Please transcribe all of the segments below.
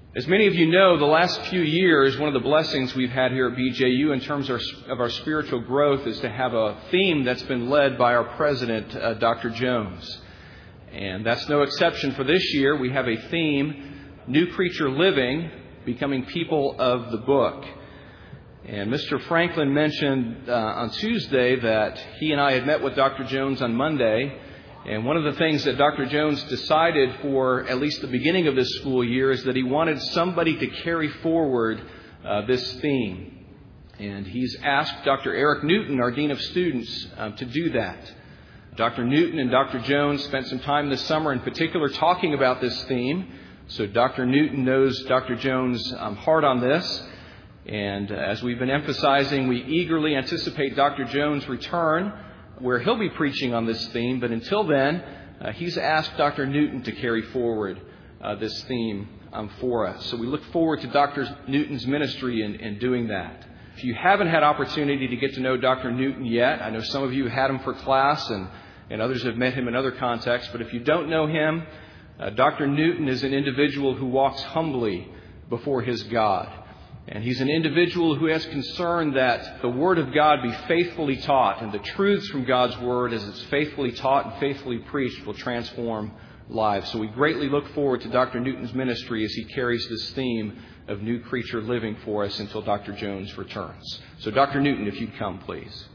As many of you know, the last few years, one of the blessings we've had here at BJU in terms of our spiritual growth is to have a theme that's been led by our president, Dr. Jones. And that's no exception for this year. We have a theme, New Creature Living, Becoming People of the Book. And Mr. Franklin mentioned on Tuesday that he and I had met with Dr. Jones on Monday. And one of the things that Dr. Jones decided for at least the beginning of this school year is that he wanted somebody to carry forward this theme. And he's asked Dr. Eric Newton, our Dean of Students, to do that. Dr. Newton and Dr. Jones spent some time this summer in particular talking about this theme. So Dr. Newton knows Dr. Jones' heart on this. And as we've been emphasizing, we eagerly anticipate Dr. Jones' return, where he'll be preaching on this theme. But until then, he's asked Dr. Newton to carry forward this theme for us. So we look forward to Dr. Newton's ministry in doing that. If you haven't had opportunity to get to know Dr. Newton yet, I know some of you have had him for class and others have met him in other contexts. But if you don't know him, Dr. Newton is an individual who walks humbly before his God. And he's an individual who has concern that the Word of God be faithfully taught, and the truths from God's Word, as it's faithfully taught and faithfully preached, will transform lives. So we greatly look forward to Dr. Newton's ministry as he carries this theme of New Creature Living for us until Dr. Jones returns. So Dr. Newton, if you'd come, please.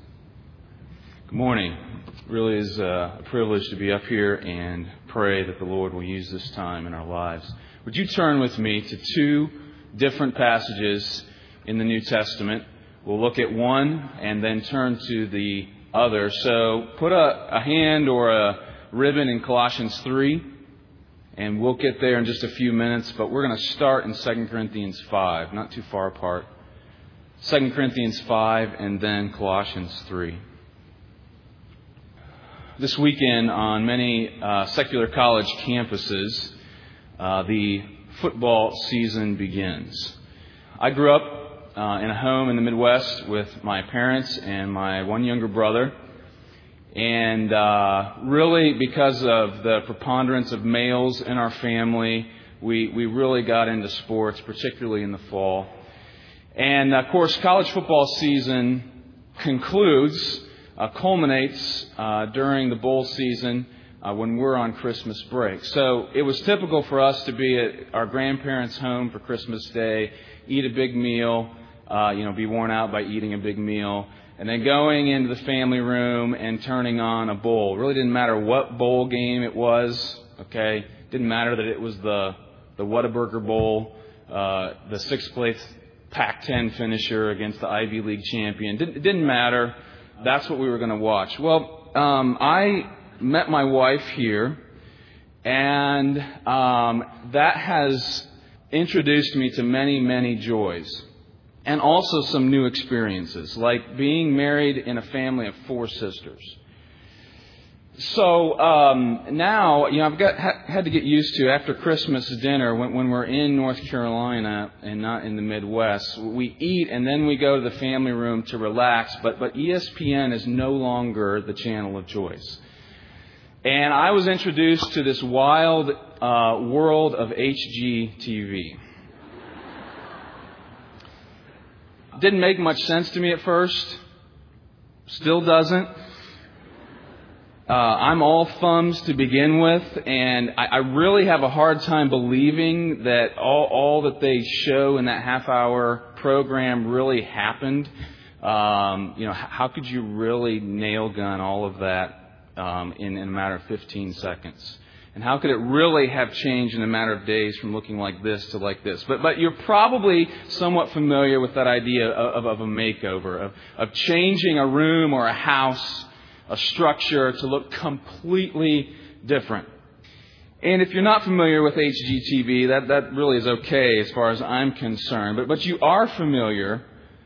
Good morning. It really is a privilege to be up here and pray that the Lord will use this time in our lives. Would you turn with me to two different passages in the New Testament? We'll look at one and then turn to the other. So put a hand or a ribbon in Colossians 3, and we'll get there in just a few minutes. But we're going to start in 2 Corinthians 5, not too far apart. 2 Corinthians 5 and then Colossians 3. This weekend on many secular college campuses, the football season begins. I grew up in a home in the Midwest with my parents and my one younger brother. And really, because of the preponderance of males in our family, we really got into sports, particularly in the fall. And, of course, college football season culminates during the bowl season when we're on Christmas break. So it was typical for us to be at our grandparents' home for Christmas Day, eat a big meal, be worn out by eating a big meal, and then going into the family room and turning on a bowl. It really didn't matter what bowl game it was, okay? Didn't matter that it was the Whataburger Bowl, the sixth-place Pac-10 finisher against the Ivy League champion. It didn't matter. That's what we were going to watch. Well, I met my wife here, and that has introduced me to many, many joys, and also some new experiences, like being married in a family of 4 sisters. So now, I've had to get used to, after Christmas dinner, when we're in North Carolina and not in the Midwest, we eat and then we go to the family room to relax, but ESPN is no longer the channel of choice. And I was introduced to this wild world of HGTV. Didn't make much sense to me at first. Still doesn't. I'm all thumbs to begin with, and I really have a hard time believing that all that they show in that half-hour program really happened. How could you really nail gun all of that in a matter of 15 seconds? And how could it really have changed in a matter of days from looking like this to like this? But you're probably somewhat familiar with that idea of a makeover, of changing a room or a house, a structure to look completely different. And if you're not familiar with HGTV, that really is okay as far as I'm concerned. But you are familiar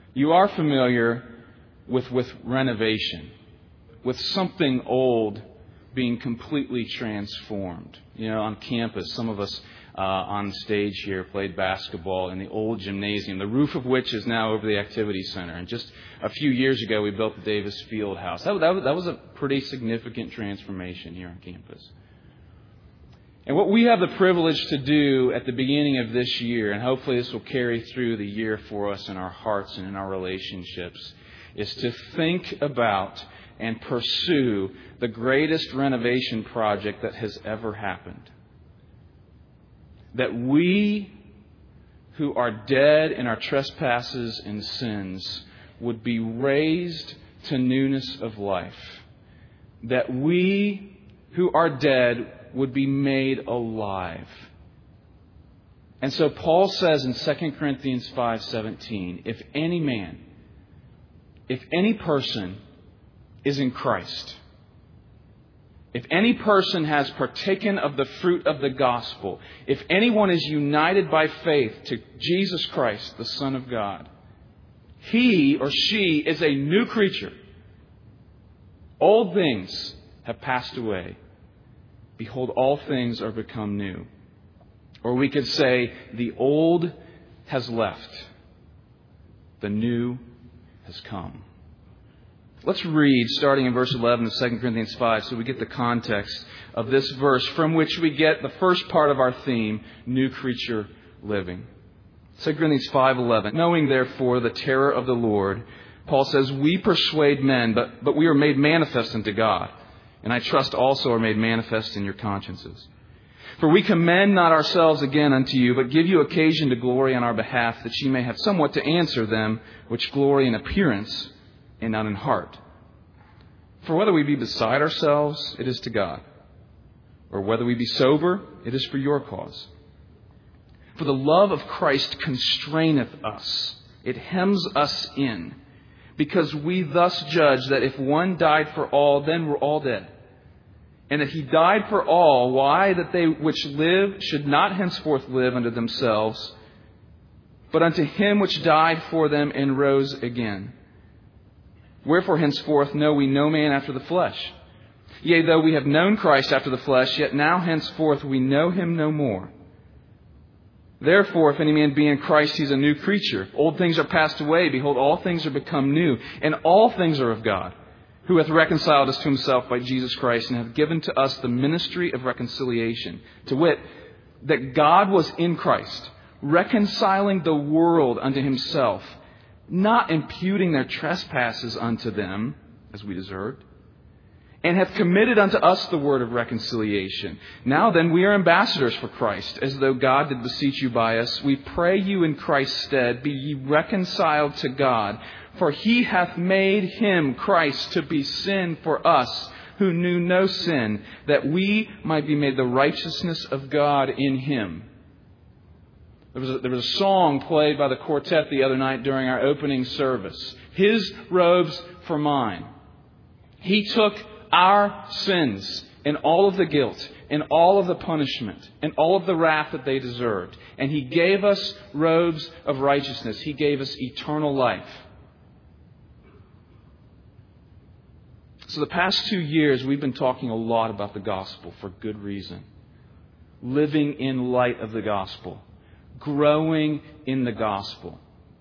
with renovation, with something old being completely transformed. On campus, some of us on stage here played basketball in the old gymnasium, the roof of which is now over the activity center. And just a few years ago, we built the Davis Field House. That was a pretty significant transformation here on campus. And what we have the privilege to do at the beginning of this year, and hopefully this will carry through the year for us in our hearts and in our relationships, is to think about and pursue the greatest renovation project that has ever happened. That we who are dead in our trespasses and sins would be raised to newness of life. That we who are dead would be made alive. And so Paul says in 2 Corinthians 5:17, if any person is in Christ, if any person has partaken of the fruit of the gospel, if anyone is united by faith to Jesus Christ, the Son of God, he or she is a new creature. Old things have passed away. Behold, all things are become new. Or we could say, the old has left. The new has come. Let's read, starting in verse 11 of 2 Corinthians 5, so we get the context of this verse from which we get the first part of our theme, new creature living. 2 Corinthians 5:11. Knowing, therefore, the terror of the Lord, Paul says, we persuade men, but we are made manifest unto God. And I trust also are made manifest in your consciences. For we commend not ourselves again unto you, but give you occasion to glory on our behalf, that ye may have somewhat to answer them which glory in appearance and not in heart. For whether we be beside ourselves, it is to God. Or whether we be sober, it is for your cause. For the love of Christ constraineth us. It hems us in. Because we thus judge that if one died for all, then we're all dead. And that he died for all, why? That they which live should not henceforth live unto themselves, but unto him which died for them and rose again. Wherefore henceforth know we no man after the flesh. Yea, though we have known Christ after the flesh, yet now henceforth we know him no more. Therefore, if any man be in Christ, he is a new creature. Old things are passed away. Behold, all things are become new. And all things are of God, who hath reconciled us to himself by Jesus Christ, and hath given to us the ministry of reconciliation. To wit, that God was in Christ, reconciling the world unto himself, not imputing their trespasses unto them, as we deserved, and hath committed unto us the word of reconciliation. Now then, we are ambassadors for Christ, as though God did beseech you by us. We pray you in Christ's stead, be ye reconciled to God. For he hath made him, Christ, to be sin for us, who knew no sin, that we might be made the righteousness of God in him. There was a song played by the quartet the other night during our opening service. His robes for mine. He took our sins and all of the guilt and all of the punishment and all of the wrath that they deserved. And he gave us robes of righteousness. He gave us eternal life. So the past 2 years, we've been talking a lot about the gospel for good reason. Living in light of the gospel. Growing in the gospel.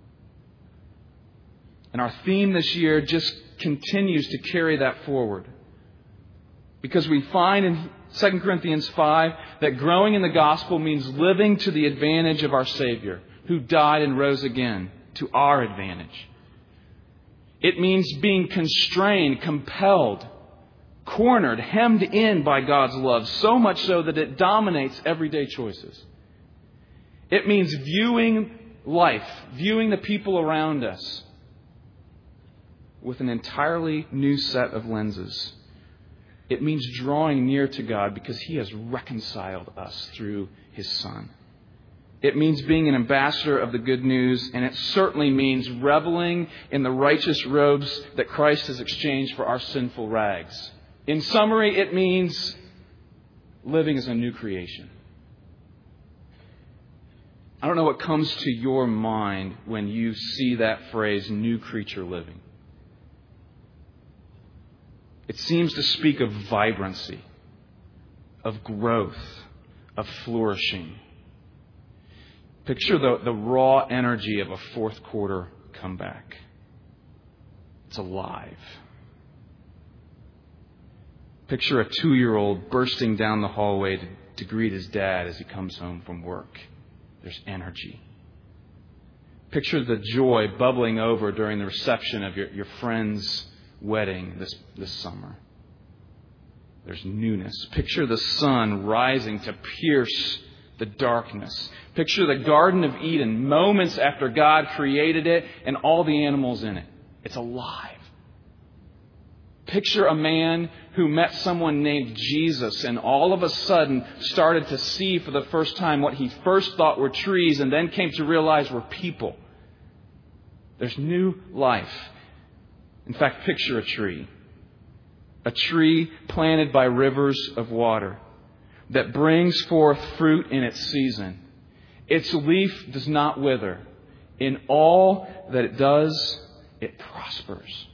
And our theme this year just continues to carry that forward. Because we find in 2 Corinthians 5 that growing in the gospel means living to the advantage of our Savior, who died and rose again, to our advantage. It means being constrained, compelled, cornered, hemmed in by God's love, so much so that it dominates everyday choices. It means viewing life, viewing the people around us with an entirely new set of lenses. It means drawing near to God because he has reconciled us through his Son. It means being an ambassador of the good news, and it certainly means reveling in the righteous robes that Christ has exchanged for our sinful rags. In summary, it means living as a new creation. I don't know what comes to your mind when you see that phrase, new creature living. It seems to speak of vibrancy, of growth, of flourishing. Picture the raw energy of a fourth quarter comeback. It's alive. Picture a 2-year-old bursting down the hallway to greet his dad as he comes home from work. There's energy. Picture the joy bubbling over during the reception of your friend's wedding this summer. There's newness. Picture the sun rising to pierce the darkness. Picture the Garden of Eden moments after God created it and all the animals in it. It's alive. Picture a man who met someone named Jesus and all of a sudden started to see for the first time what he first thought were trees and then came to realize were people. There's new life. In fact, picture a tree. A tree planted by rivers of water that brings forth fruit in its season. Its leaf does not wither. In all that it does, it prospers.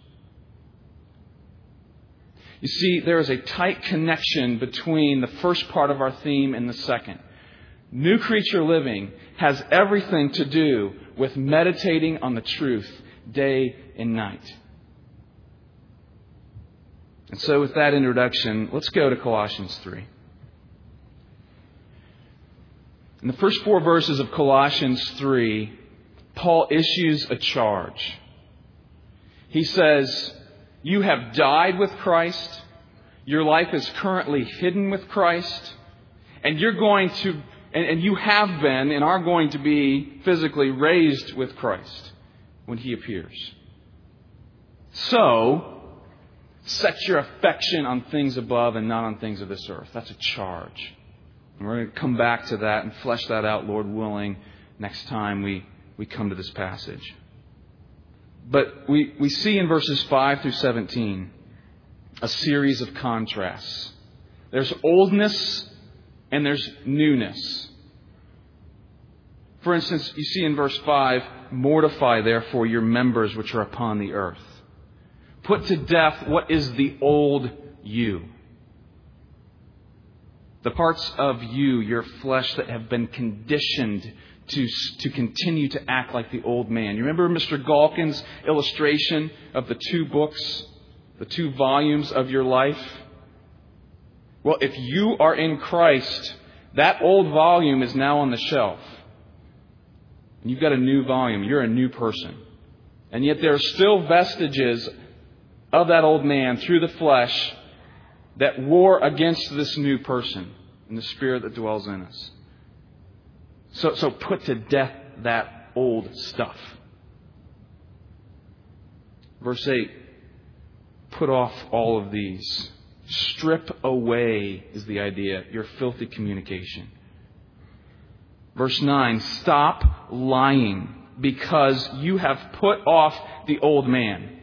You see, there is a tight connection between the first part of our theme and the second. New creature living has everything to do with meditating on the truth day and night. And so with that introduction, let's go to Colossians 3. In the first 4 verses of Colossians 3, Paul issues a charge. He says, you have died with Christ. Your life is currently hidden with Christ. And you're going to, and you have been and are going to be physically raised with Christ when He appears. So, set your affection on things above and not on things of this earth. That's a charge. And we're going to come back to that and flesh that out, Lord willing, next time we come to this passage. But we see in verses 5 through 17 a series of contrasts. There's oldness and there's newness. For instance, you see in verse 5, mortify therefore your members which are upon the earth. Put to death what is the old you. The parts of you, your flesh, that have been conditioned to continue to act like the old man. You remember Mr. Galkin's illustration of the 2 books, the 2 volumes of your life? Well, if you are in Christ, that old volume is now on the shelf. And you've got a new volume. You're a new person. And yet there are still vestiges of that old man through the flesh that war against this new person and the Spirit that dwells in us. So put to death that old stuff. Verse 8, put off all of these. Strip away is the idea, your filthy communication. Verse 9, stop lying because you have put off the old man.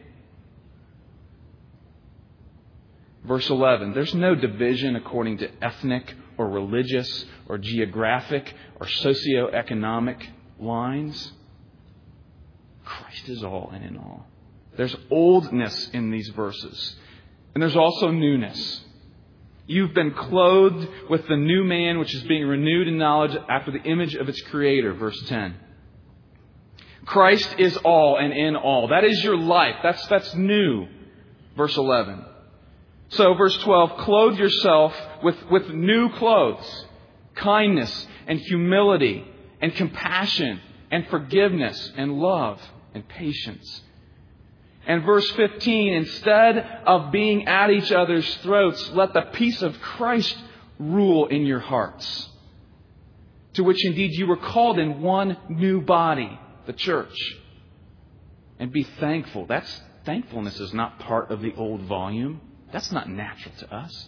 Verse 11, there's no division according to ethnic or religious or geographic or socioeconomic lines. Christ is all and in all. There's oldness in these verses. And there's also newness. You've been clothed with the new man which is being renewed in knowledge after the image of its creator. Verse 10. Christ is all and in all. That is your life. That's new. Verse 11. So, verse 12, clothe yourself with new clothes, kindness and humility and compassion and forgiveness and love and patience. And verse 15, instead of being at each other's throats, let the peace of Christ rule in your hearts, to which indeed you were called in one new body, the church. And be thankful. Thankfulness is not part of the old volume. That's not natural to us.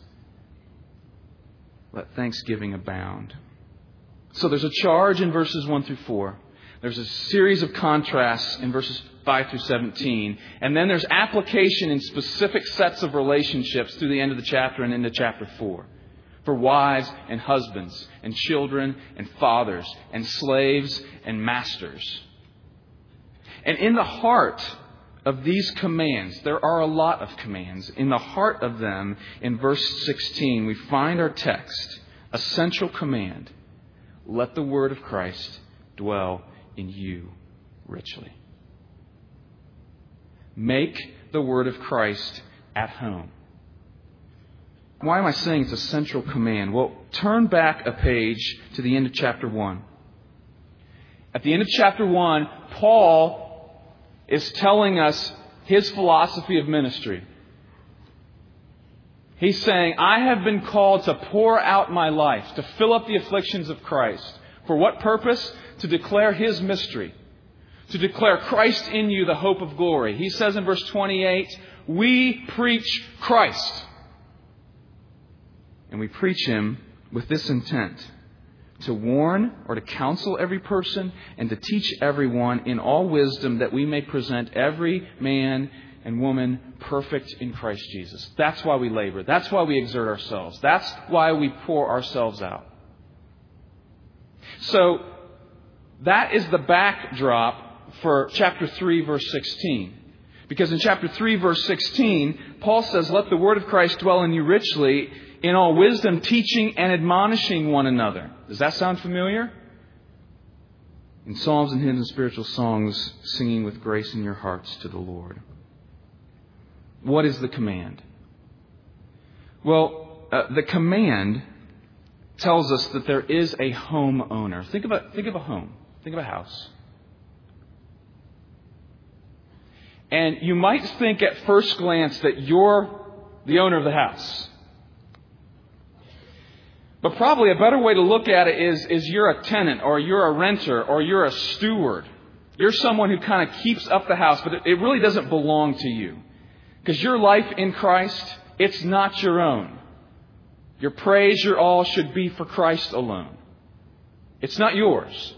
Let thanksgiving abound. So there's a charge in verses 1 through 4. There's a series of contrasts in verses 5 through 17. And then there's application in specific sets of relationships through the end of the chapter and into chapter 4. For wives and husbands and children and fathers and slaves and masters. And in the heart of these commands, there are a lot of commands. In the heart of them, in verse 16, we find our text, a central command. Let the word of Christ dwell in you richly. Make the word of Christ at home. Why am I saying it's a central command? Well, turn back a page to the end of chapter 1. At the end of chapter 1, Paul is telling us his philosophy of ministry. He's saying, I have been called to pour out my life, to fill up the afflictions of Christ. For what purpose? To declare His mystery. To declare Christ in you, the hope of glory. He says in verse 28, we preach Christ. And we preach Him with this intent: to warn or to counsel every person and to teach everyone in all wisdom, that we may present every man and woman perfect in Christ Jesus. That's why we labor. That's why we exert ourselves. That's why we pour ourselves out. So that is the backdrop for chapter 3, verse 16. Because in chapter 3, verse 16, Paul says, let the word of Christ dwell in you richly, in all wisdom, teaching and admonishing one another. Does that sound familiar? In psalms and hymns and spiritual songs, singing with grace in your hearts to the Lord. What is the command? Well, the command tells us that there is a homeowner. Think of a home. Think of a house. And you might think at first glance that you're the owner of the house. But probably a better way to look at it is you're a tenant, or you're a renter, or you're a steward. You're someone who kind of keeps up the house, but it really doesn't belong to you. Because your life in Christ, it's not your own. Your praise, your all should be for Christ alone. It's not yours.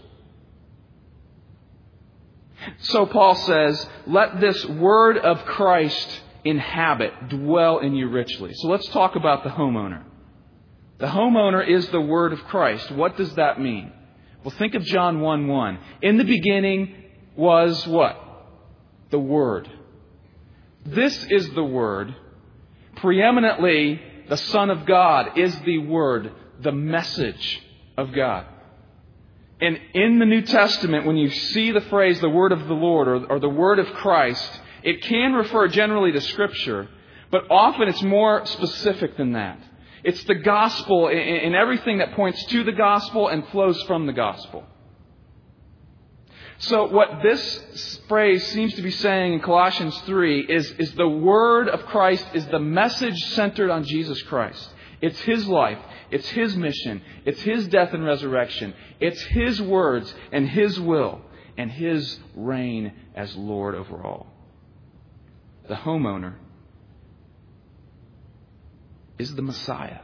So Paul says, let this word of Christ inhabit, dwell in you richly. So let's talk about the homeowner. The homeowner is the word of Christ. What does that mean? Well, think of John 1:1. In the beginning was what? The Word. This is the Word. Preeminently, the Son of God is the Word, the message of God. And in the New Testament, when you see the phrase, the Word of the Lord, or the Word of Christ, it can refer generally to Scripture, but often it's more specific than that. It's the gospel and everything that points to the gospel and flows from the gospel. So what this phrase seems to be saying in Colossians 3 is the word of Christ is the message centered on Jesus Christ. It's His life. It's His mission. It's His death and resurrection. It's His words and His will and His reign as Lord over all. The homeowner is the Messiah.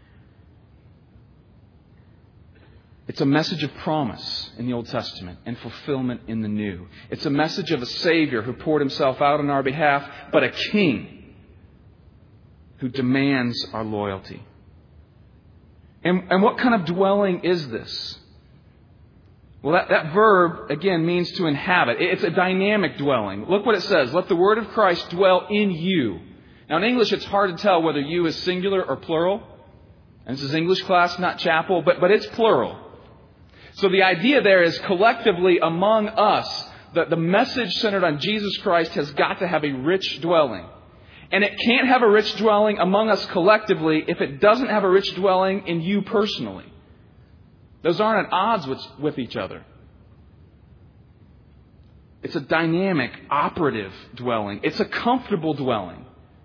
It's a message of promise in the Old Testament and fulfillment in the New. It's a message of a Savior who poured Himself out on our behalf, but a King who demands our loyalty. And what kind of dwelling is this? Well, that verb, again, means to inhabit. It's a dynamic dwelling. Look what it says. Let the word of Christ dwell in you. Now, in English, it's hard to tell whether you is singular or plural. And this is English class, not chapel, but it's plural. So the idea there is collectively among us, that the message centered on Jesus Christ has got to have a rich dwelling. And it can't have a rich dwelling among us collectively if it doesn't have a rich dwelling in you personally. Those aren't at odds with each other. It's a dynamic, operative dwelling. It's a comfortable dwelling.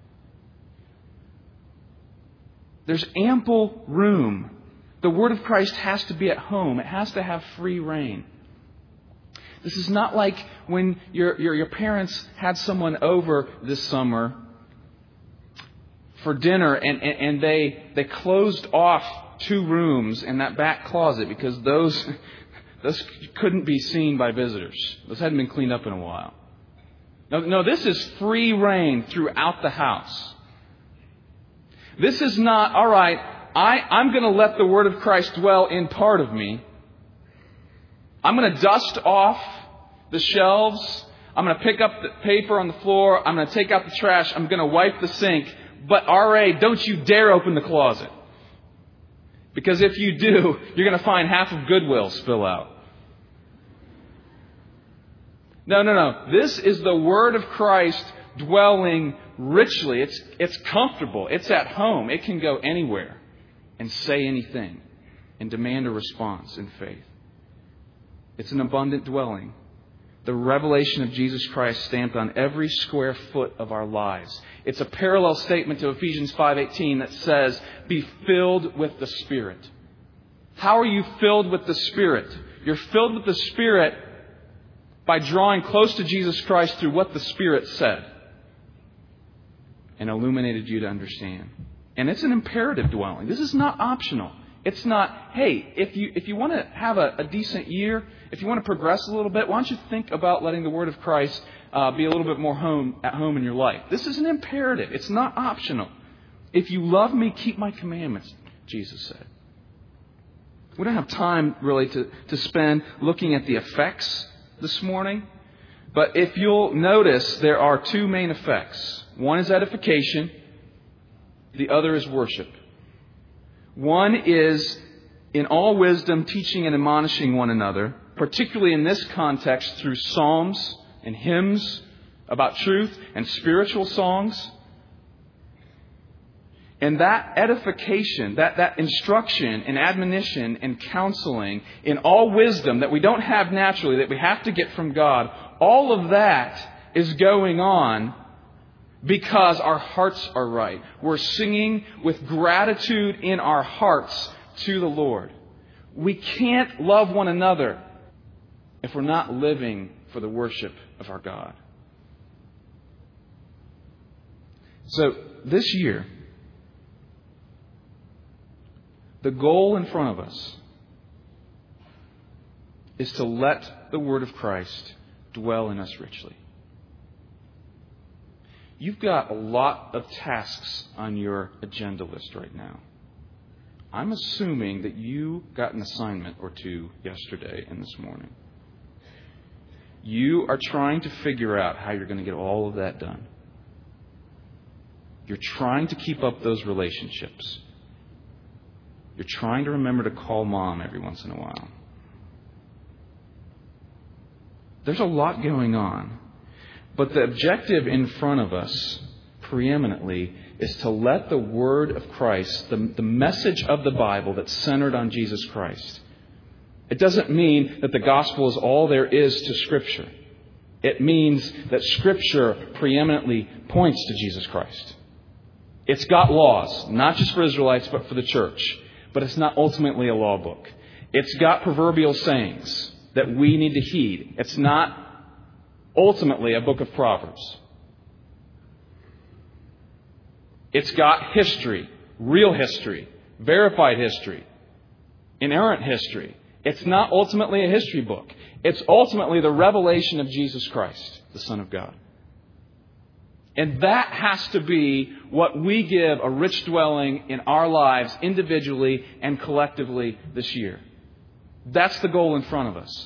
There's ample room. The word of Christ has to be at home. It has to have free reign. This is not like when your parents had someone over this summer for dinner and they closed off 2 rooms in that back closet because those couldn't be seen by visitors. Those hadn't been cleaned up in a while. No, this is free reign throughout the house. This is not, all right, I'm going to let the word of Christ dwell in part of me. I'm going to dust off the shelves. I'm going to pick up the paper on the floor. I'm going to take out the trash. I'm going to wipe the sink. But R.A., don't you dare open the closet. Because if you do, you're going to find half of Goodwill spill out. No. This is the word of Christ dwelling richly. It's comfortable. It's at home. It can go anywhere and say anything and demand a response in faith. It's an abundant dwelling. The revelation of Jesus Christ stamped on every square foot of our lives. It's a parallel statement to Ephesians 5:18 that says, be filled with the Spirit. How are you filled with the Spirit? You're filled with the Spirit by drawing close to Jesus Christ through what the Spirit said and illuminated you to understand. And it's an imperative dwelling. This is not optional. It's not, hey, if you want to have a decent year, if you want to progress a little bit, why don't you think about letting the Word of Christ be a little bit more at home in your life? This is an imperative. It's not optional. If you love me, keep my commandments, Jesus said. We don't have time really to spend looking at the effects this morning. But if you'll notice, there are two main effects. One is edification. The other is worship. One is, in all wisdom, teaching and admonishing one another, particularly in this context through psalms and hymns about truth and spiritual songs. And that edification, that instruction and admonition and counseling in all wisdom that we don't have naturally, that we have to get from God, all of that is going on because our hearts are right. We're singing with gratitude in our hearts to the Lord. We can't love one another if we're not living for the worship of our God. So this year, the goal in front of us is to let the Word of Christ dwell in us richly. You've got a lot of tasks on your agenda list right now. I'm assuming that you got an assignment or two yesterday and this morning. You are trying to figure out how you're going to get all of that done. You're trying to keep up those relationships. You're trying to remember to call mom every once in a while. There's a lot going on. But the objective in front of us, preeminently, is to let the Word of Christ, the message of the Bible that's centered on Jesus Christ. It doesn't mean that the gospel is all there is to Scripture. It means that Scripture preeminently points to Jesus Christ. It's got laws, not just for Israelites, but for the church. But it's not ultimately a law book. It's got proverbial sayings that we need to heed. It's not ultimately a book of Proverbs. It's got history, real history, verified history, inerrant history. It's not ultimately a history book. It's ultimately the revelation of Jesus Christ, the Son of God. And that has to be what we give a rich dwelling in our lives individually and collectively this year. That's the goal in front of us.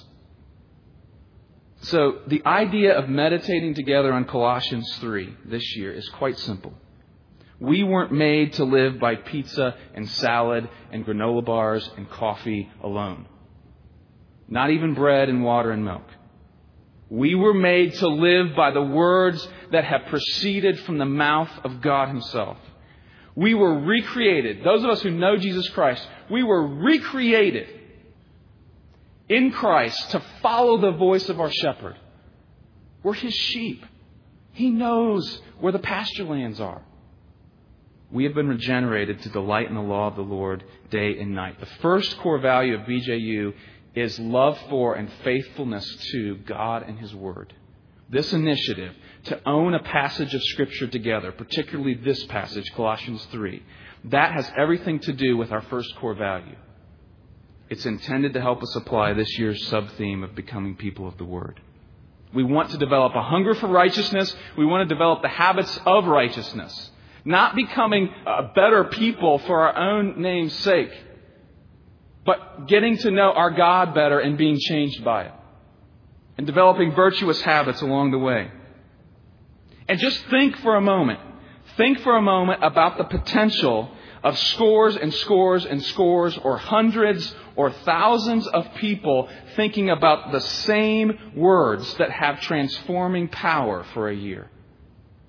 So the idea of meditating together on Colossians 3 this year is quite simple. We weren't made to live by pizza and salad and granola bars and coffee alone. Not even bread and water and milk. We were made to live by the words that have proceeded from the mouth of God Himself. We were recreated. Those of us who know Jesus Christ, we were recreated in Christ to follow the voice of our shepherd. We're His sheep. He knows where the pasture lands are. We have been regenerated to delight in the law of the Lord day and night. The first core value of BJU is love for and faithfulness to God and His Word. This initiative to own a passage of Scripture together, particularly this passage, Colossians 3, that has everything to do with our first core value. It's intended to help us apply this year's sub-theme of becoming people of the Word. We want to develop a hunger for righteousness. We want to develop the habits of righteousness. Not becoming better people for our own name's sake, but getting to know our God better and being changed by it. And developing virtuous habits along the way. And just think for a moment. Think for a moment about the potential of scores and scores and scores or hundreds or thousands of people thinking about the same words that have transforming power for a year.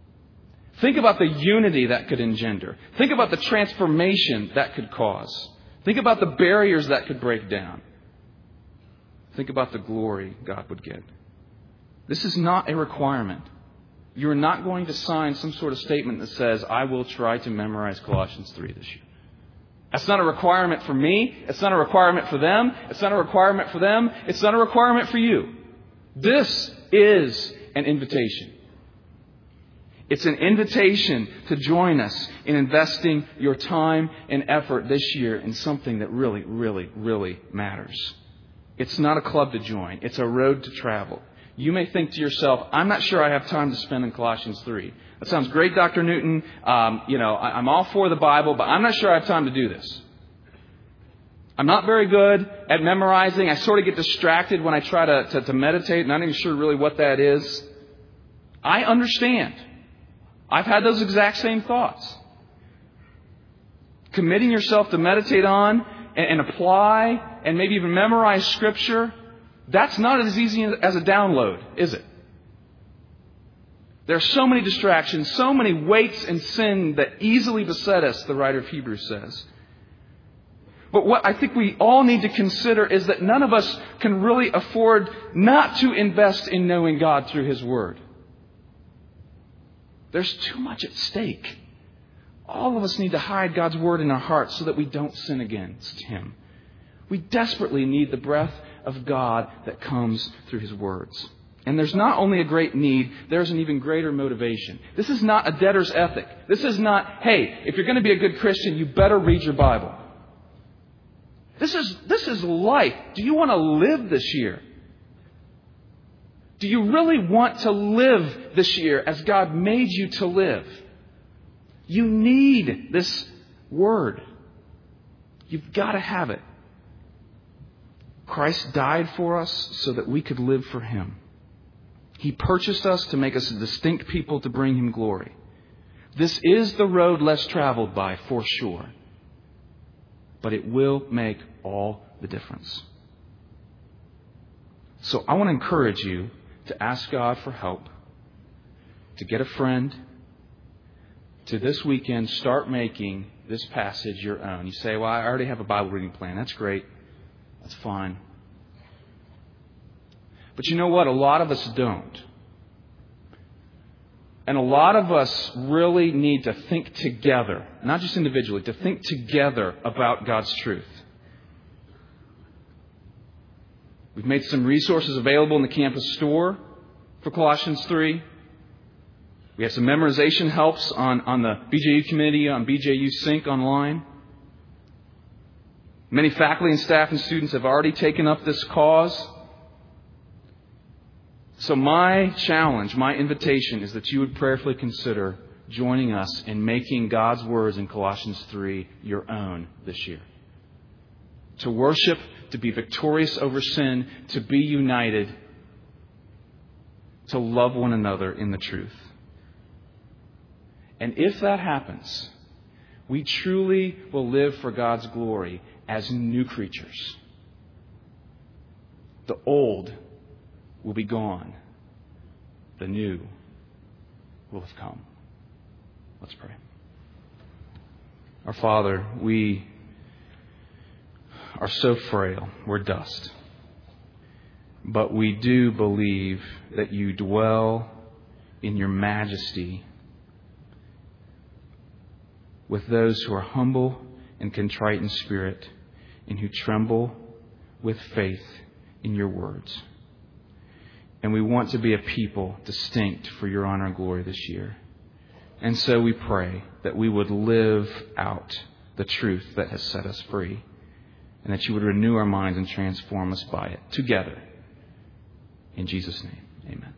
Think about the unity that could engender. Think about the transformation that could cause. Think about the barriers that could break down. Think about the glory God would get. This is not a requirement. You're not going to sign some sort of statement that says, I will try to memorize Colossians 3 this year. That's not a requirement for me. It's not a requirement for them. It's not a requirement for them. It's not a requirement for you. This is an invitation. It's an invitation to join us in investing your time and effort this year in something that really, really, really matters. It's not a club to join. It's a road to travel. You may think to yourself, I'm not sure I have time to spend in Colossians 3. That sounds great, Dr. Newton. I'm all for the Bible, but I'm not sure I have time to do this. I'm not very good at memorizing. I sort of get distracted when I try to meditate. Not even sure really what that is. I understand. I've had those exact same thoughts. Committing yourself to meditate on and apply and maybe even memorize Scripture, that's not as easy as a download, is it? There are so many distractions, so many weights and sin that easily beset us, the writer of Hebrews says. But what I think we all need to consider is that none of us can really afford not to invest in knowing God through His Word. There's too much at stake. All of us need to hide God's Word in our hearts so that we don't sin against Him. We desperately need the breath of God that comes through His words. And there's not only a great need, there's an even greater motivation. This is not a debtor's ethic. This is not, hey, if you're going to be a good Christian, you better read your Bible. This is life. Do you want to live this year? Do you really want to live this year as God made you to live? You need this Word. You've got to have it. Christ died for us so that we could live for Him. He purchased us to make us a distinct people to bring Him glory. This is the road less traveled by, for sure. But it will make all the difference. So I want to encourage you to ask God for help, to get a friend, to this weekend start making this passage your own. You say, well, I already have a Bible reading plan. That's great. That's fine. But you know what? A lot of us don't. And a lot of us really need to think together, not just individually, to think together about God's truth. We've made some resources available in the campus store for Colossians 3. We have some memorization helps on the BJU committee, on BJU Sync online. Many faculty and staff and students have already taken up this cause. So my challenge, my invitation is that you would prayerfully consider joining us in making God's words in Colossians 3 your own this year. To worship, to be victorious over sin, to be united, to love one another in the truth. And if that happens, we truly will live for God's glory as new creatures. The old will be gone. The new will have come. Let's pray. Our Father, we are so frail. We're dust. But we do believe that you dwell in your majesty with those who are humble and contrite in spirit and who tremble with faith in your words. And we want to be a people distinct for your honor and glory this year. And so we pray that we would live out the truth that has set us free, and that you would renew our minds and transform us by it together. In Jesus' name, amen.